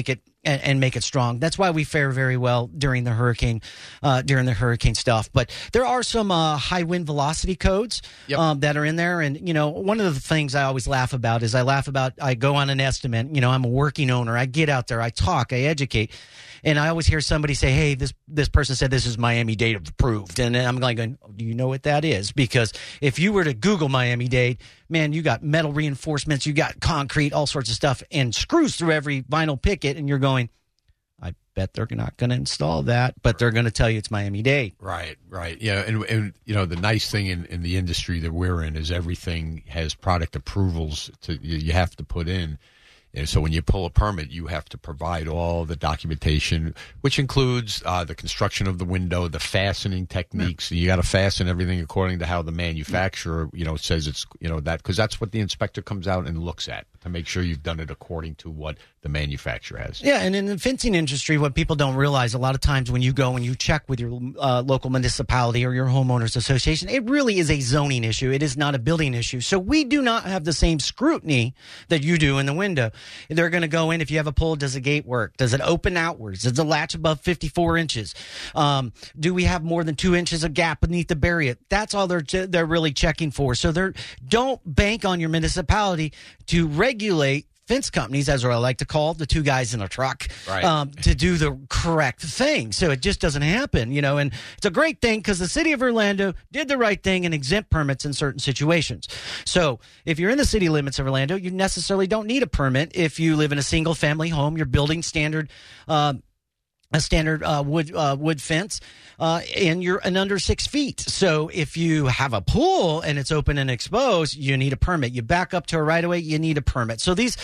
and, and make it strong. That's why we fare very well during the hurricane, uh, during the hurricane stuff. But there are some uh, high wind velocity codes yep. um, that are in there. And, you know, one of the things I always laugh about is I laugh about, I go on an estimate, you know, I'm a working owner. I get out there, I talk, I educate. And I always hear somebody say, hey, this this person said this is Miami-Dade approved. And I'm like, going, oh, do you know what that is? Because if you were to Google Miami-Dade, man, you got metal reinforcements, you got concrete, all sorts of stuff, and screws through every vinyl picket. And you're going, I bet they're not going to install that, but they're going to tell you it's Miami-Dade. Right, right. Yeah, and, and you know, the nice thing in, in the industry that we're in is everything has product approvals to you, you have to put in. And so when you pull a permit, you have to provide all the documentation, which includes uh, the construction of the window, the fastening techniques. Yeah. You got to fasten everything according to how the manufacturer, you know, says it's, you know, that because that's what the inspector comes out and looks at to make sure you've done it according to what the manufacturer has. Yeah, and in the fencing industry, what people don't realize, a lot of times when you go and you check with your uh, local municipality or your homeowners association, it really is a zoning issue. It is not a building issue. So we do not have the same scrutiny that you do in the window. They're going to go in, if you have a pull, does the gate work? Does it open outwards? Does the latch above fifty-four inches? Um, do we have more than two inches of gap beneath the barrier? That's all they're they're really checking for. So they're don't bank on your municipality to regulate fence companies, as I like to call the two guys in a truck, right. um, to do the correct thing. So it just doesn't happen, you know, and it's a great thing because the city of Orlando did the right thing and exempt permits in certain situations. So if you're in the city limits of Orlando, you necessarily don't need a permit if you live in a single family home, you're building standard, uh, a standard uh, wood uh, wood fence, uh, and you're an under six feet. So if you have a pool and it's open and exposed, you need a permit. You back up to a right of way, you need a permit. So these,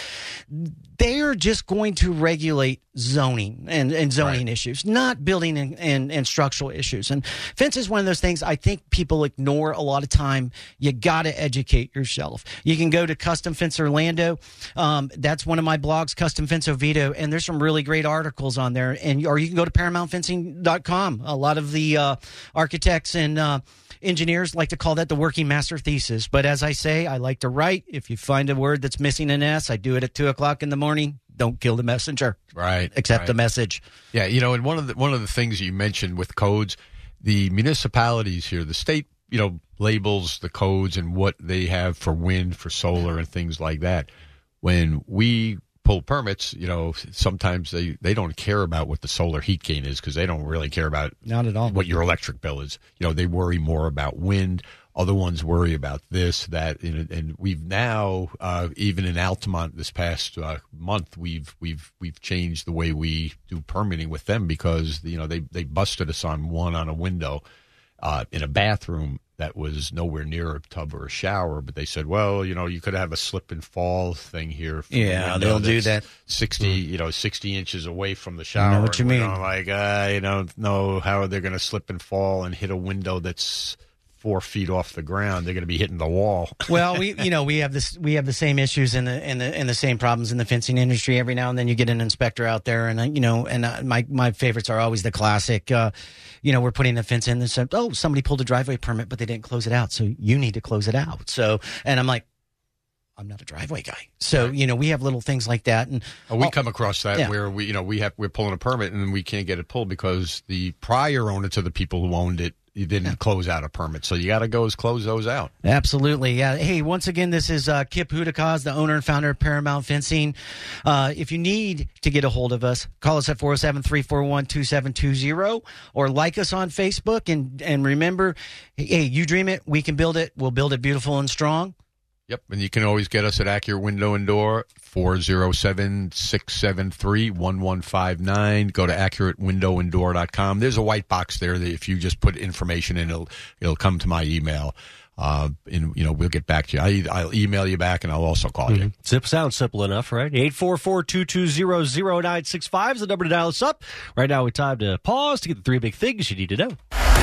they are just going to regulate zoning and, and zoning right. issues, not building and, and, and structural issues. And fence is one of those things I think people ignore a lot of time. You got to educate yourself. You can go to Custom Fence Orlando. Um, that's one of my blogs, Custom Fence Oviedo, and there's some really great articles on there. And or you can go to paramount fencing dot com. A lot of the uh, architects and uh, engineers like to call that the working master thesis. But as I say, I like to write. If you find a word that's missing an S, I do it at two o'clock in the morning. Don't kill the messenger. Right. Accept right. the message. Yeah, you know, and one of the one of the things you mentioned with codes, the municipalities here, the state, you know, labels the codes and what they have for wind, for solar, and things like that. When we pull permits, you know, sometimes they, they don't care about what the solar heat gain is because they don't really care about not at all what your electric bill is. You know, they worry more about wind. Other ones worry about this, that, and, and we've now, uh, even in Altamont this past uh, month, we've we've we've changed the way we do permitting with them because you know they they busted us on one on a window uh, in a bathroom that was nowhere near a tub or a shower, but they said, well, you know, you could have a slip and fall thing here. Yeah, they'll do that. Sixty, mm. you know, sixty inches away from the shower. I know what you mean? Like, I uh, don't know how they're going to slip and fall and hit a window that's four feet off the ground. They're going to be hitting the wall. Well, we, you know, we have this, we have the same issues in the, in the, in the same problems in the fencing industry. Every now and then you get an inspector out there and, uh, you know, and uh, my, my favorites are always the classic, uh, you know, we're putting a fence in and said, oh, somebody pulled a driveway permit, but they didn't close it out. So you need to close it out. So, and I'm like, I'm not a driveway guy. So, you know, we have little things like that. And oh, we come across that yeah. where we, you know, we have, we're pulling a permit and we can't get it pulled because the prior owner to the people who owned it, you didn't yeah. close out a permit. So you got to go is close those out. Absolutely. Yeah. Hey, once again, this is uh, Kip Hudakaz, the owner and founder of Paramount Fencing. Uh, if you need to get a hold of us, call us at four oh seven, three four one, two seven two zero or like us on Facebook. And, and remember, hey, you dream it, we can build it. We'll build it beautiful and strong. Yep, and you can always get us at Accurate Window and Door, four oh seven, six seven three, one one five nine. Go to accurate window and door dot com. There's a white box there that if you just put information in, it'll, it'll come to my email. Uh, and, you know, we'll get back to you. I, I'll email you back, and I'll also call mm-hmm. you. Zip sounds simple enough, right? eight four four, two two zero, zero nine six five is the number to dial us up. Right now, we time to pause to get the three big things you need to know.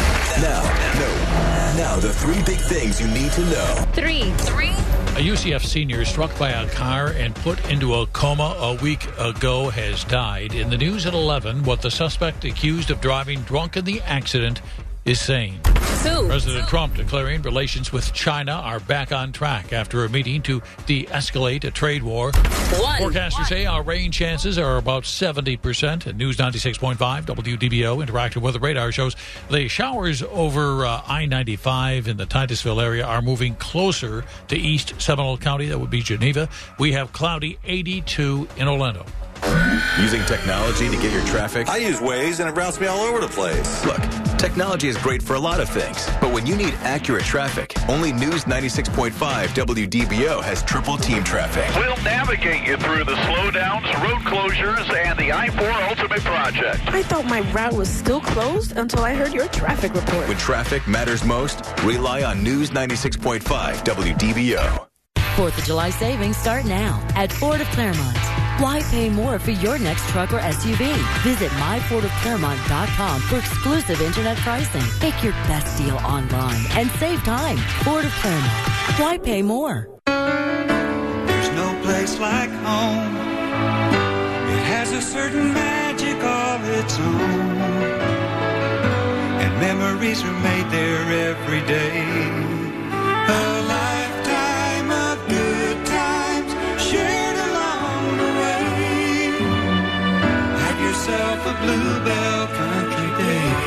Now, no. Now, the three big things you need to know. Three. Three? A U C F senior struck by a car and put into a coma a week ago has died. In the news at eleven, what the suspect accused of driving drunk in the accident is saying. Two. President Trump declaring relations with China are back on track after a meeting to de-escalate a trade war. One. Forecasters say our rain chances are about seventy percent. And News ninety-six point five W D B O Interactive Weather Radar shows the showers over uh, I ninety-five in the Titusville area are moving closer to East Seminole County. That would be Geneva. We have cloudy eighty-two in Orlando. Using technology to get your traffic? I use Waze and it routes me all over the place. Look, technology is great for a lot of things, but when you need accurate traffic, only News ninety-six point five W D B O has triple team traffic. We'll navigate you through the slowdowns, road closures, and the I four Ultimate Project. I thought my route was still closed until I heard your traffic report. When traffic matters most, rely on News ninety-six point five W D B O. Fourth of July savings start now at Ford of Claremont. Why pay more for your next truck or S U V? Visit my ford of claremont dot com for exclusive internet pricing. Pick your best deal online and save time. Ford of Claremont. Why pay more? There's no place like home. It has a certain magic of its own. And memories are made there every day. A lifetime of good times shared along the way. Have yourself a Bluebell Country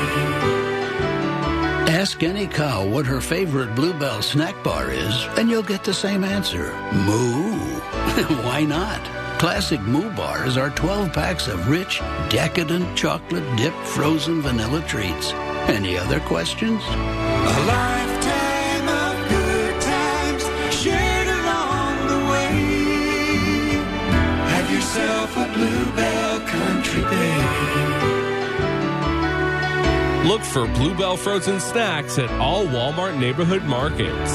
Day. Ask any cow what her favorite Bluebell snack bar is, and you'll get the same answer. Moo. Why not? Classic Moo bars are twelve packs of rich, decadent, chocolate-dipped frozen vanilla treats. Any other questions? A lifetime of good times shared along the way. Have yourself a Bluebell Country Day. Look for Bluebell frozen snacks at all Walmart neighborhood markets.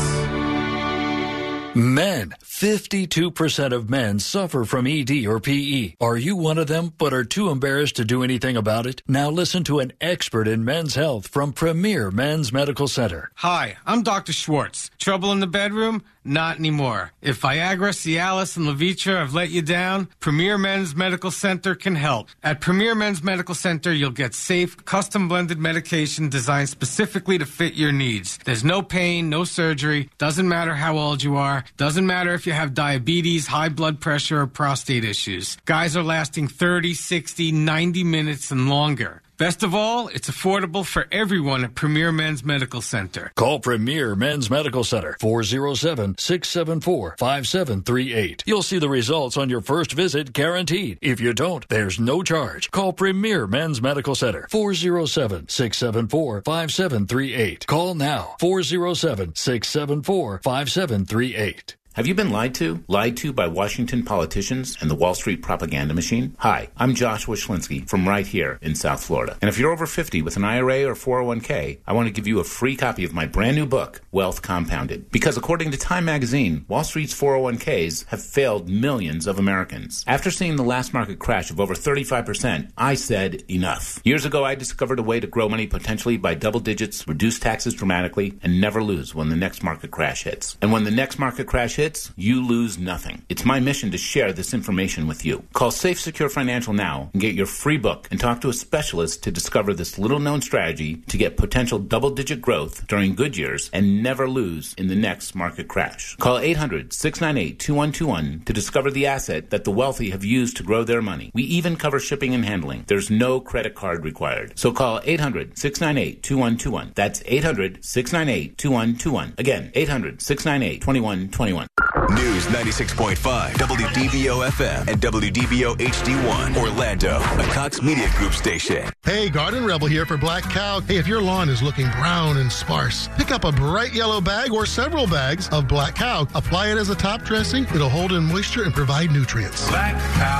Men. fifty-two percent of men suffer from E D or P E. Are you one of them but are too embarrassed to do anything about it? Now listen to an expert in men's health from Premier Men's Medical Center. Hi, I'm Doctor Schwartz. Trouble in the bedroom? Not anymore. If Viagra, Cialis, and Levitra have let you down, Premier Men's Medical Center can help. At Premier Men's Medical Center, you'll get safe, custom-blended medication designed specifically to fit your needs. There's no pain, no surgery, doesn't matter how old you are, doesn't matter if you have diabetes, high blood pressure, or prostate issues. Guys are lasting thirty, sixty, ninety minutes and longer. Best of all, it's affordable for everyone at Premier Men's Medical Center. Call Premier Men's Medical Center, four oh seven, six seven four, five seven three eight. You'll see the results on your first visit guaranteed. If you don't, there's no charge. Call Premier Men's Medical Center, four oh seven, six seven four, five seven three eight. Call now, four oh seven, six seven four, five seven three eight. Have you been lied to? Lied to by Washington politicians and the Wall Street propaganda machine? Hi, I'm Joshua Schlinsky from right here in South Florida. And if you're over fifty with an I R A or four oh one k, I want to give you a free copy of my brand new book, Wealth Compounded. Because according to Time magazine, Wall Street's four oh one k's have failed millions of Americans. After seeing the last market crash of over thirty-five percent, I said enough. Years ago, I discovered a way to grow money potentially by double digits, reduce taxes dramatically, and never lose when the next market crash hits. And when the next market crash hits, you lose nothing. It's my mission to share this information with you. Call Safe Secure Financial now and get your free book and talk to a specialist to discover this little-known strategy to get potential double-digit growth during good years and never lose in the next market crash. Call eight hundred, six nine eight, two one two one to discover the asset that the wealthy have used to grow their money. We even cover shipping and handling. There's no credit card required. So call eight hundred, six nine eight, two one two one. That's eight hundred, six nine eight, two one two one. Again, eight hundred, six nine eight, two one two one. News ninety-six point five, W D B O F M and W D B O H D one, Orlando, a Cox Media Group station. Hey, Garden Rebel here for Black Cow. Hey, if your lawn is looking brown and sparse, pick up a bright yellow bag or several bags of Black Cow. Apply it as a top dressing. It'll hold in moisture and provide nutrients. Black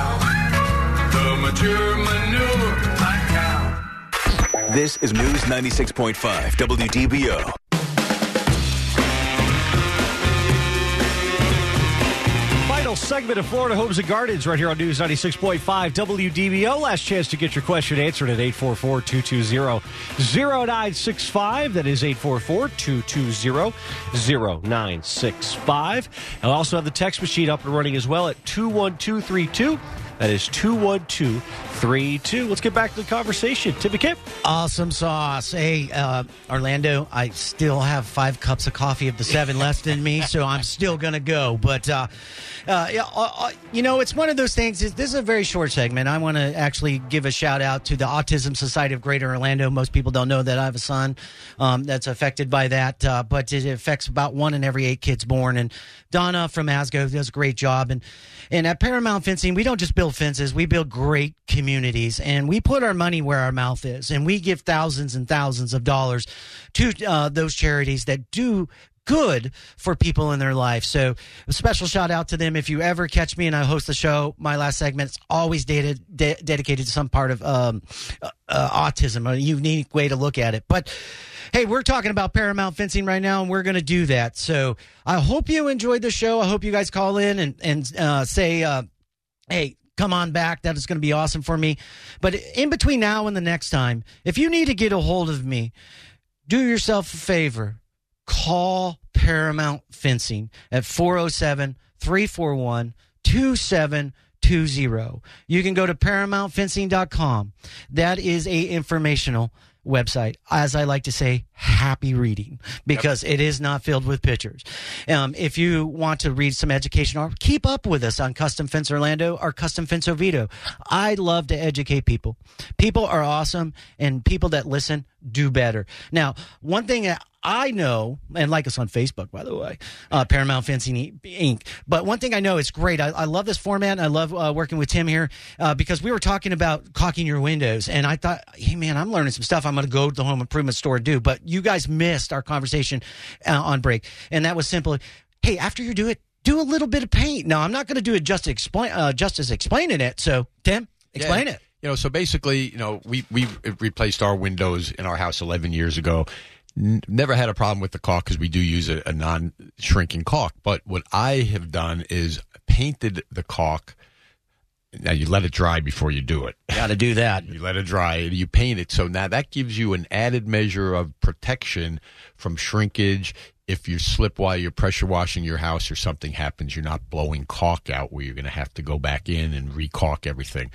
Cow, the mature manure, Black Cow. This is News ninety-six point five, W D B O. Segment of Florida Homes and Gardens right here on News ninety-six point five W D B O. Last chance to get your question answered at eight four four, two two zero, zero nine six five. That is eight four four, two two zero, zero nine six five. I'll also have the text machine up and running as well at two one two three two. That is two one two three two. Let's get back to the conversation. Timmy Kip. Awesome sauce. Hey, uh, Orlando, I still have five cups of coffee of the seven left in me, so I'm still going to go. But, uh, uh, yeah, uh, you know, it's one of those things. This is a very short segment. I want to actually give a shout out to the Autism Society of Greater Orlando. Most people don't know that I have a son um, that's affected by that, uh, but it affects about one in every eight kids born. And Donna from Asgo does a great job. And, and at Paramount Fencing, we don't just build fences, we build great communities, and we put our money where our mouth is, and we give thousands and thousands of dollars to uh, those charities that do good for people in their life. So a special shout out to them. If you ever catch me and I host the show, my last segment is always dated, de- dedicated to some part of um, uh, uh, autism, a unique way to look at it. But hey, we're talking about Paramount Fencing right now, and we're going to do that. So I hope you enjoyed the show. I hope you guys call in and, and uh, say, uh, hey, come on back. That is going to be awesome for me. But in between now and the next time, if you need to get a hold of me, do yourself a favor. Call Paramount Fencing at four oh seven, three four one, two seven two zero. You can go to paramount fencing dot com. That is a informational website. As I like to say, happy reading, because yep. it is not filled with pictures. Um, if you want to read some education, or keep up with us on Custom Fence Orlando or Custom Fence Oviedo. I love to educate people. People are awesome, and people that listen do better. Now, one thing that I know, and like us on Facebook, by the way, uh, Paramount Fencing Incorporated. But one thing I know, it's great. I, I love this format. I love uh, working with Tim here uh, because we were talking about caulking your windows, and I thought, hey, man, I'm learning some stuff I'm going to go to the home improvement store to do. But you guys missed our conversation uh, on break, and that was simply, hey, after you do it, do a little bit of paint. Now, I'm not going to do it just, explain, uh, just as explaining it. So, Tim, explain yeah. it. You know, so basically, you know, we, we replaced our windows in our house eleven years ago. N- never had a problem with the caulk because we do use a, a non-shrinking caulk. But what I have done is painted the caulk. Now, you let it dry before you do it. Got to do that. You let it dry, and you paint it. So now that gives you an added measure of protection from shrinkage. If you slip while you're pressure washing your house or something happens, you're not blowing caulk out where you're going to have to go back in and re-caulk everything.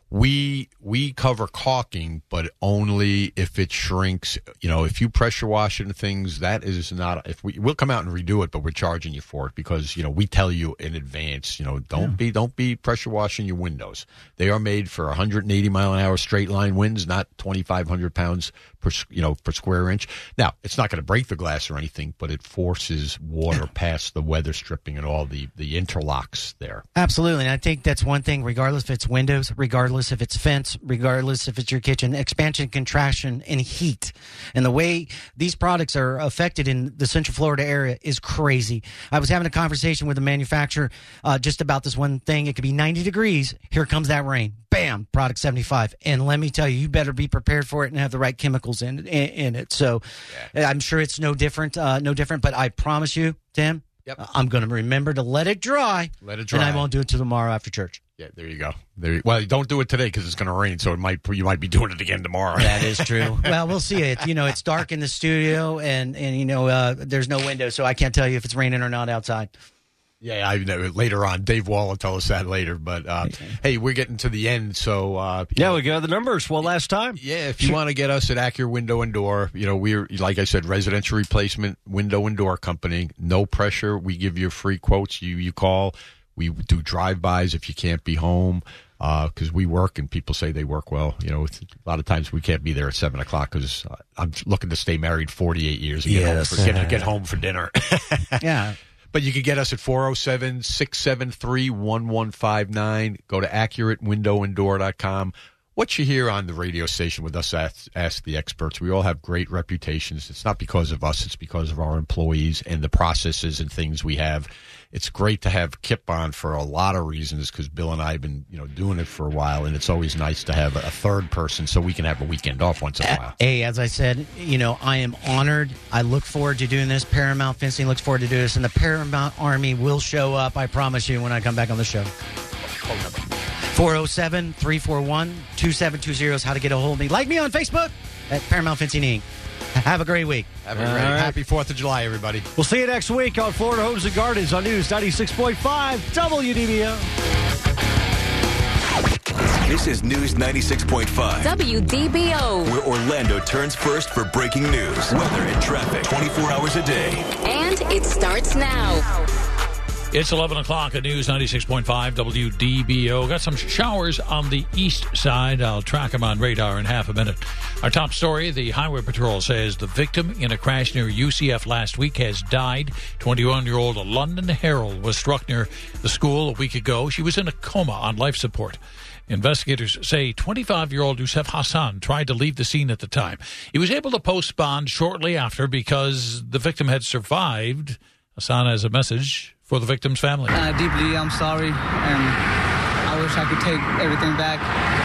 We we cover caulking, but only if it shrinks. You know, if you pressure wash into things, that is not. If we we'll come out and redo it, but we're charging you for it because you know we tell you in advance. You know, don't yeah. be don't be pressure washing your windows. They are made for one hundred eighty mile an hour straight line winds, not twenty-five hundred pounds per you know per square inch. Now, it's not going to break the glass or anything, but it forces water past the weather stripping and all the the interlocks there. Absolutely, and I think that's one thing. Regardless if it's windows, regardless if it's fence, regardless if it's your kitchen, expansion, contraction, and heat. And the way these products are affected in the Central Florida area is crazy. I was having a conversation with a manufacturer uh, just about this one thing. It could be ninety degrees. Here comes that rain. Bam, product seventy-five. And let me tell you, you better be prepared for it and have the right chemicals in, in, in it. So yeah. I'm sure it's no different, uh, no different, but I promise you, Tim, yep. I'm going to remember to let it dry. Let it dry. And I won't do it till tomorrow after church. Yeah, there you go. There. You, well, don't do it today because it's going to rain, so it might you might be doing it again tomorrow. That is true. Well, we'll see it. You know, it's dark in the studio, and and you know, uh, there's no window, so I can't tell you if it's raining or not outside. Yeah, I know. Later on, Dave Wall will tell us that later. But uh, okay. Hey, we're getting to the end, so uh, yeah, know, we got the numbers. Well, last time, yeah. If you want to get us at Accurate Window and Door, you know, we're like I said, residential replacement window and door company. No pressure. We give you free quotes. You you call. We do drive-bys if you can't be home because uh, we work and people say they work well. You know, a lot of times we can't be there at seven o'clock because uh, I'm looking to stay married forty-eight years and get, yes. home, for, get, get home for dinner. Yeah. But you can get us at four oh seven, six seven three, one one five nine. Go to accurate window and door dot com. What you hear on the radio station with us, ask, ask the experts. We all have great reputations. It's not because of us. It's because of our employees and the processes and things we have. It's great to have Kip on for a lot of reasons because Bill and I have been, you know, doing it for a while, and it's always nice to have a third person so we can have a weekend off once in a while. Hey, as I said, you know, I am honored. I look forward to doing this. Paramount Fencing looks forward to doing this, and the Paramount Army will show up, I promise you, when I come back on the show. four oh seven, three four one, two seven two zero is how to get a hold of me. Like me on Facebook at Paramount Fencing Incorporated. Have a great week. Have a great right. Happy fourth of July, everybody. We'll see you next week on Florida Homes and Gardens on News ninety-six point five W D B O. This is News ninety-six point five. W D B O. Where Orlando turns first for breaking news, weather, and traffic twenty-four hours a day. And it starts now. It's eleven o'clock at News ninety-six point five W D B O. Got some showers on the east side. I'll track them on radar in half a minute. Our top story, the Highway Patrol says the victim in a crash near U C F last week has died. twenty-one-year-old London Harold was struck near the school a week ago. She was in a coma on life support. Investigators say twenty-five-year-old Yusef Hassan tried to leave the scene at the time. He was able to post bond shortly after because the victim had survived. Hassan has a message for the victim's family. Uh, deeply, I'm sorry, and I wish I could take everything back,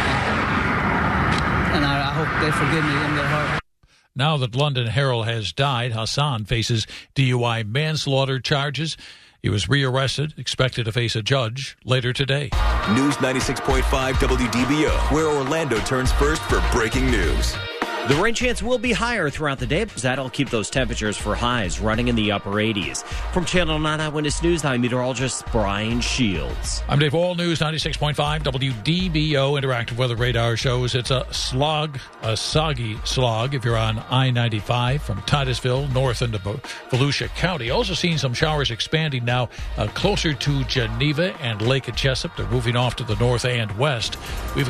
and I, I hope they forgive me in their heart. Now that London Harold has died, Hassan faces D U I manslaughter charges. He was rearrested, expected to face a judge later today. News ninety-six point five W D B O, where Orlando turns first for breaking news. The rain chance will be higher throughout the day, because that'll keep those temperatures for highs running in the upper eighties. From Channel nine Eyewitness News, I'm meteorologist Brian Shields. I'm Dave Wall, News ninety-six point five W D B O. Interactive weather radar shows it's a slog, a soggy slog if you're on I ninety-five from Titusville north into Volusia County. Also seeing some showers expanding now uh, closer to Geneva and Lake Jessup. They're moving off to the north and west. We've